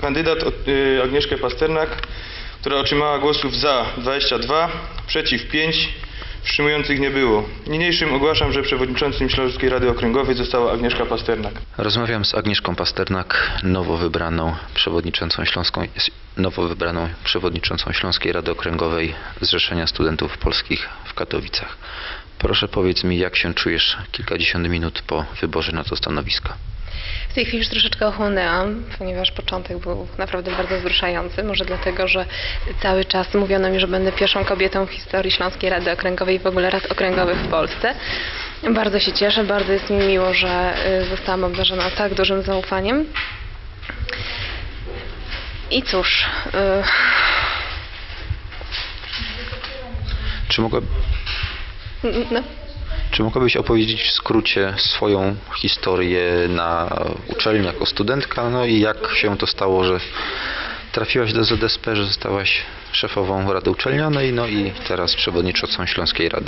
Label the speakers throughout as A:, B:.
A: kandydat Agnieszkę Pasternak, która otrzymała głosów za 22, przeciw 5, wstrzymujących nie było. Niniejszym ogłaszam, że przewodniczącym Śląskiej Rady Okręgowej została Agnieszka Pasternak.
B: Rozmawiam z Agnieszką Pasternak, nowo wybraną przewodniczącą Śląskiej Rady Okręgowej Zrzeszenia Studentów Polskich w Katowicach. Proszę powiedz mi, jak się czujesz kilkadziesiąt minut po wyborze na to stanowisko?
C: W tej chwili już troszeczkę ochłonęłam, ponieważ początek był naprawdę bardzo wzruszający. Może dlatego, że cały czas mówiono mi, że będę pierwszą kobietą w historii Śląskiej Rady Okręgowej i w ogóle rad okręgowych w Polsce. Bardzo się cieszę, bardzo jest mi miło, że zostałam obdarzona tak dużym zaufaniem. I cóż...
B: Czy mogłabyś opowiedzieć w skrócie swoją historię na uczelni jako studentka, no i jak się to stało, że trafiłaś do ZSP, że zostałaś szefową Rady Uczelnianej, no i teraz przewodniczącą Śląskiej Rady?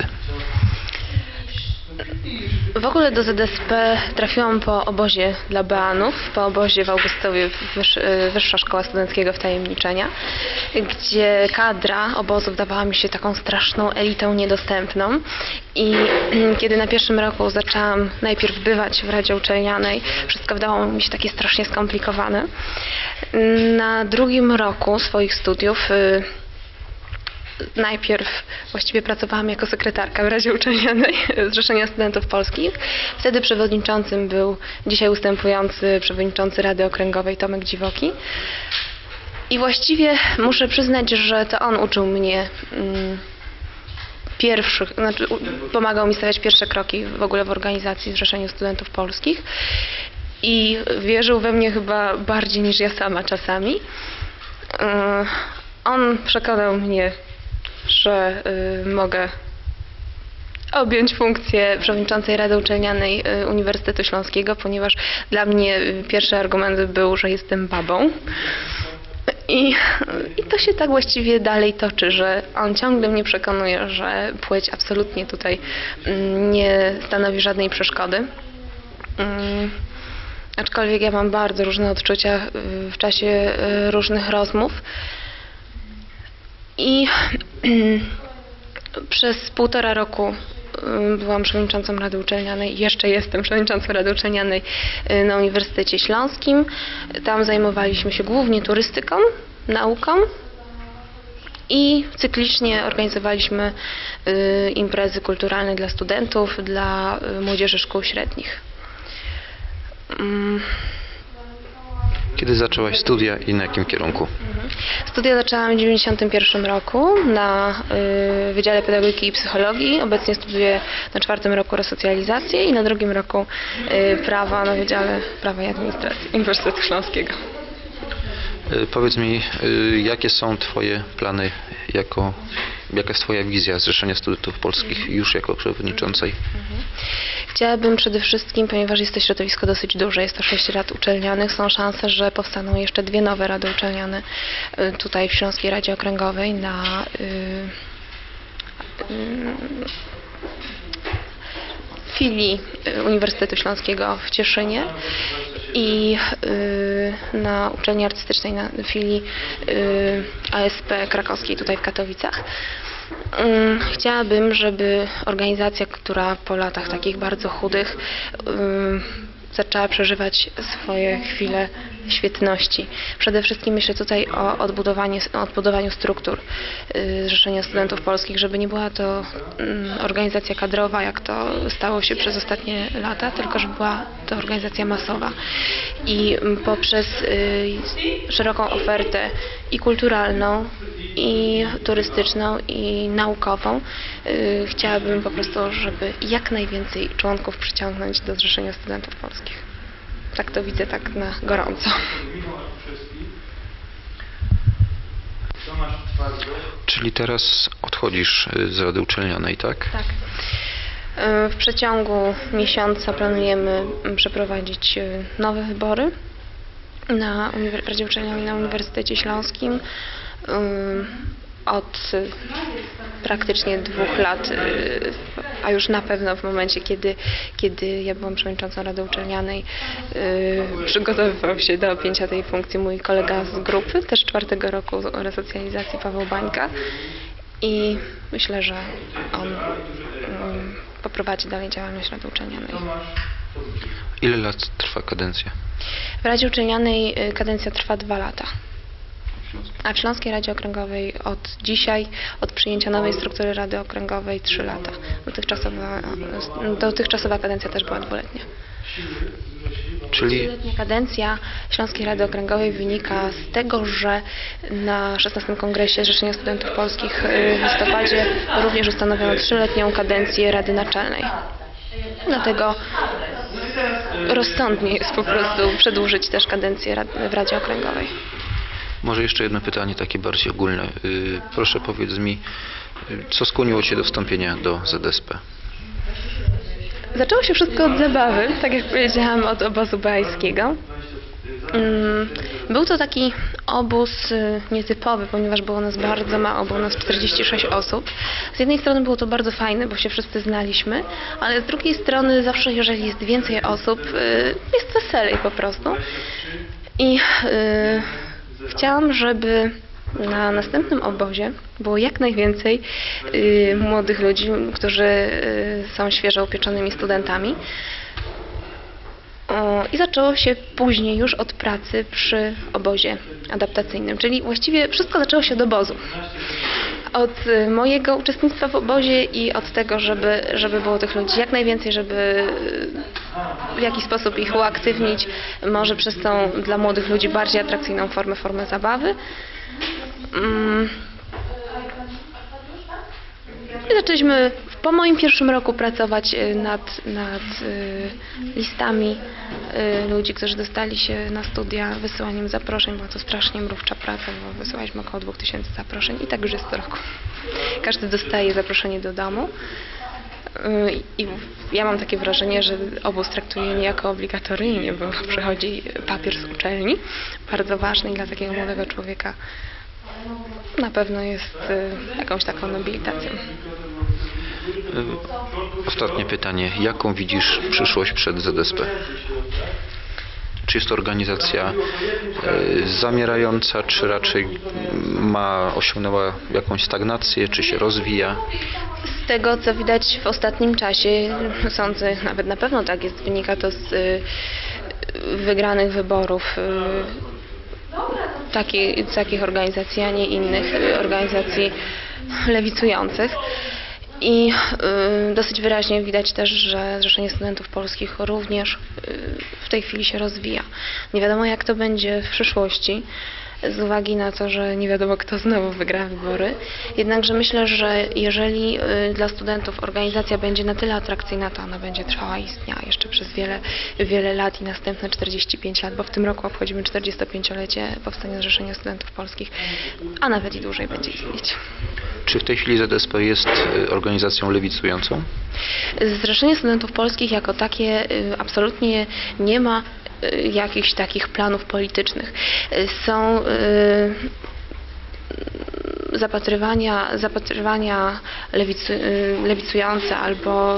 C: W ogóle do ZSP trafiłam po obozie dla Beanów, po obozie w Augustowie, Wyższa Szkoła Studenckiego Wtajemniczenia, gdzie kadra obozu wydawała mi się taką straszną elitą niedostępną. I kiedy na pierwszym roku zaczęłam najpierw bywać w Radzie Uczelnianej, wszystko wydawało mi się takie strasznie skomplikowane. Na drugim roku swoich studiów najpierw właściwie pracowałam jako sekretarka w Radzie Uczelnianej Zrzeszenia Studentów Polskich. Wtedy przewodniczącym był dzisiaj ustępujący przewodniczący Rady Okręgowej Tomek Dziwoki. I muszę przyznać, że to on uczył mnie pomagał mi stawiać pierwsze kroki w ogóle w organizacji Zrzeszeniu Studentów Polskich. I wierzył we mnie chyba bardziej niż ja sama czasami. On przekonał mnie, że mogę objąć funkcję przewodniczącej Rady Uczelnianej Uniwersytetu Śląskiego, ponieważ dla mnie pierwszy argument był, że jestem babą. I to się tak właściwie dalej toczy, że on ciągle mnie przekonuje, że płeć absolutnie tutaj nie stanowi żadnej przeszkody. Aczkolwiek ja mam bardzo różne odczucia w czasie różnych rozmów. I przez 1,5 roku byłam przewodniczącą Rady Uczelnianej, jeszcze jestem przewodniczącą Rady Uczelnianej na Uniwersytecie Śląskim. Tam zajmowaliśmy się głównie turystyką, nauką i cyklicznie organizowaliśmy imprezy kulturalne dla studentów, dla młodzieży szkół średnich.
B: Kiedy zaczęłaś studia i na jakim kierunku?
C: Studia zaczęłam w 1991 roku na Wydziale Pedagogiki i Psychologii. Obecnie studiuję na 4. roku resocjalizację i na 2. roku prawa na Wydziale Prawa i Administracji Uniwersytetu Śląskiego.
B: Powiedz mi, jakie są Twoje plany, jaka jest Twoja wizja Zrzeszenia Studentów Polskich już jako przewodniczącej?
C: Chciałabym przede wszystkim, ponieważ jest to środowisko dosyć duże, jest to 6 rad uczelnianych, są szanse, że powstaną jeszcze 2 nowe rady uczelniane tutaj w Śląskiej Radzie Okręgowej na filii Uniwersytetu Śląskiego w Cieszynie i na uczelni artystycznej na filii ASP krakowskiej tutaj w Katowicach. Chciałabym, żeby organizacja, która po latach takich bardzo chudych zaczęła przeżywać swoje chwile świetności. Przede wszystkim myślę tutaj o odbudowaniu struktur Zrzeszenia Studentów Polskich, żeby nie była to organizacja kadrowa, jak to stało się przez ostatnie lata, tylko żeby była to organizacja masowa. I poprzez szeroką ofertę i kulturalną, i turystyczną, i naukową chciałabym po prostu, żeby jak najwięcej członków przyciągnąć do Zrzeszenia Studentów Polskich. Tak to widzę, tak na gorąco.
B: Czyli teraz odchodzisz z Rady Uczelnianej, tak?
C: Tak. W przeciągu miesiąca planujemy przeprowadzić nowe wybory na Radzie Uczelnianej na Uniwersytecie Śląskim. od praktycznie 2 lat, a już na pewno w momencie, kiedy ja byłam przewodniczącą Rady Uczelnianej, przygotowywał się do objęcia tej funkcji mój kolega z grupy, też 4. roku resocjalizacji, Paweł Bańka, i myślę, że on poprowadzi dalej działalność Rady Uczelnianej.
B: Ile lat trwa kadencja?
C: W Radzie Uczelnianej kadencja trwa 2 lata. A w Śląskiej Radzie Okręgowej od przyjęcia nowej struktury Rady Okręgowej 3 lata. Dotychczasowa kadencja też była 2-letnia.
B: Czyli
C: 3-letnia kadencja Śląskiej Rady Okręgowej wynika z tego, że na 16. Kongresie Zrzeszenia Studentów Polskich w listopadzie również ustanowiono 3-letnią kadencję Rady Naczelnej. Dlatego rozsądnie jest po prostu przedłużyć też kadencję w Radzie Okręgowej.
B: może jeszcze jedno pytanie takie bardziej ogólne. Proszę powiedz mi, co skłoniło Cię do wstąpienia do ZSP?
C: Zaczęło się wszystko od zabawy, tak jak powiedziałam, od obozu beajskiego. Był to taki obóz nietypowy, ponieważ było nas bardzo mało, było nas 46 osób. Z jednej strony było to bardzo fajne, bo się wszyscy znaliśmy, ale z drugiej strony zawsze, jeżeli jest więcej osób, jest weselej po prostu. I chciałam, żeby na następnym obozie było jak najwięcej młodych ludzi, którzy są świeżo upieczonymi studentami. I zaczęło się później już od pracy przy obozie adaptacyjnym, czyli właściwie wszystko zaczęło się od obozu. Od mojego uczestnictwa w obozie i od tego, żeby było tych ludzi jak najwięcej, żeby w jakiś sposób ich uaktywnić, może przez tą dla młodych ludzi bardziej atrakcyjną formę zabawy. I zaczęliśmy po moim pierwszym roku pracować nad listami ludzi, którzy dostali się na studia, wysyłaniem zaproszeń. Była to strasznie mrówcza praca, bo wysyłaliśmy około 2000 zaproszeń i tak już jest co roku. Każdy dostaje zaproszenie do domu. I ja mam takie wrażenie, że obóz traktuje niejako obligatoryjnie, bo przychodzi papier z uczelni, bardzo ważny i dla takiego młodego człowieka na pewno jest jakąś taką nobilitacją.
B: Ostatnie pytanie. Jaką widzisz przyszłość przed ZSP? Czy jest to organizacja zamierająca, czy raczej osiągnęła jakąś stagnację, czy się rozwija?
C: Z tego, co widać w ostatnim czasie, sądzę, nawet na pewno tak jest, wynika to z wygranych wyborów takich organizacji, a nie innych organizacji lewicujących. I dosyć wyraźnie widać też, że Zrzeszenie Studentów Polskich również w tej chwili się rozwija. Nie wiadomo, jak to będzie w przyszłości, z uwagi na to, że nie wiadomo, kto znowu wygra wybory. Jednakże myślę, że jeżeli dla studentów organizacja będzie na tyle atrakcyjna, to ona będzie trwała i istniała jeszcze przez wiele lat i następne 45 lat, bo w tym roku obchodzimy 45-lecie powstania Zrzeszenia Studentów Polskich, a nawet i dłużej będzie istnieć.
B: Czy w tej chwili ZSP jest organizacją lewicującą?
C: Zrzeszenie Studentów Polskich jako takie absolutnie nie ma jakichś takich planów politycznych. Są zapatrywania lewicujące albo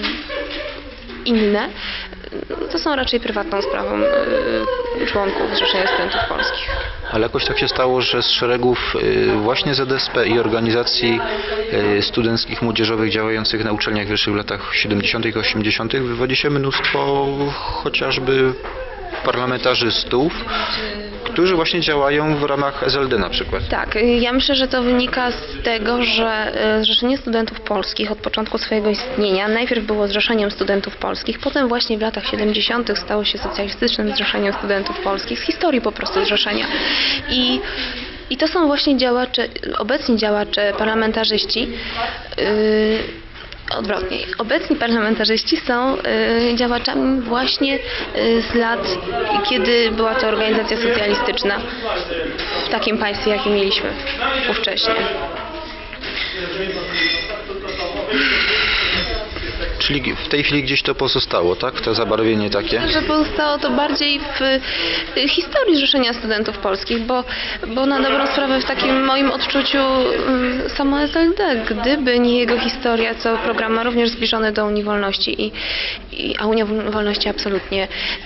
C: inne. To są raczej prywatną sprawą członków Zrzeszenia Studentów Polskich.
B: Ale jakoś tak się stało, że z szeregów właśnie ZSP i organizacji studenckich, młodzieżowych działających na uczelniach wyższych w latach 70. i 80. wywodzi się mnóstwo chociażby parlamentarzystów, którzy właśnie działają w ramach SLD na przykład.
C: Tak, ja myślę, że to wynika z tego, że Zrzeszenie Studentów Polskich od początku swojego istnienia najpierw było Zrzeszeniem Studentów Polskich, potem właśnie w latach 70. stało się Socjalistycznym Zrzeszeniem Studentów Polskich, z historii po prostu zrzeszenia. I to są właśnie obecni działacze, parlamentarzyści, odwrotnie. Obecni parlamentarzyści są działaczami właśnie z lat, kiedy była to organizacja socjalistyczna w takim państwie, jakie mieliśmy ówcześnie.
B: Czyli w tej chwili gdzieś to pozostało, tak? To zabarwienie takie?
C: Że pozostało to bardziej w historii Zrzeszenia Studentów Polskich, bo na dobrą sprawę w takim moim odczuciu samo SLD, gdyby nie jego historia, co program ma również zbliżony do Unii Wolności, a Unia Wolności absolutnie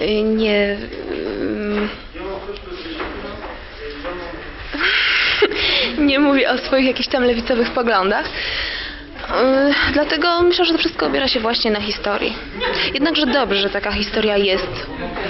C: nie mówi o swoich jakichś tam lewicowych poglądach. Dlatego myślę, że to wszystko opiera się właśnie na historii. Jednakże dobrze, że taka historia jest.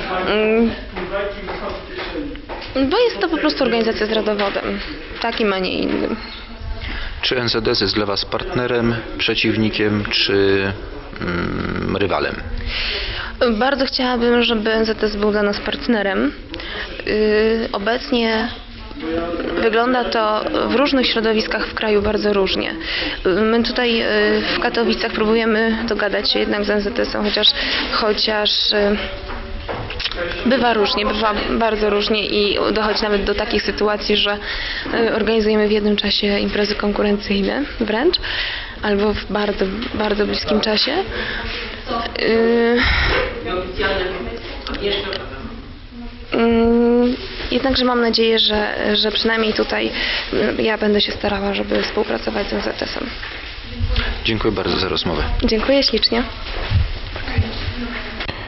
C: Bo jest to po prostu organizacja z rodowodem. Takim, a nie innym.
B: Czy NZS jest dla Was partnerem, przeciwnikiem, czy rywalem?
C: Bardzo chciałabym, żeby NZS był dla nas partnerem. Obecnie wygląda to w różnych środowiskach w kraju bardzo różnie. My tutaj w Katowicach próbujemy dogadać się jednak z NZS-em, chociaż bywa różnie, bywa bardzo różnie i dochodzi nawet do takich sytuacji, że organizujemy w jednym czasie imprezy konkurencyjne wręcz, albo w bardzo, bardzo bliskim czasie. Jednakże mam nadzieję, że przynajmniej tutaj ja będę się starała, żeby współpracować z NZS-em.
B: Dziękuję bardzo za rozmowę.
C: Dziękuję ślicznie.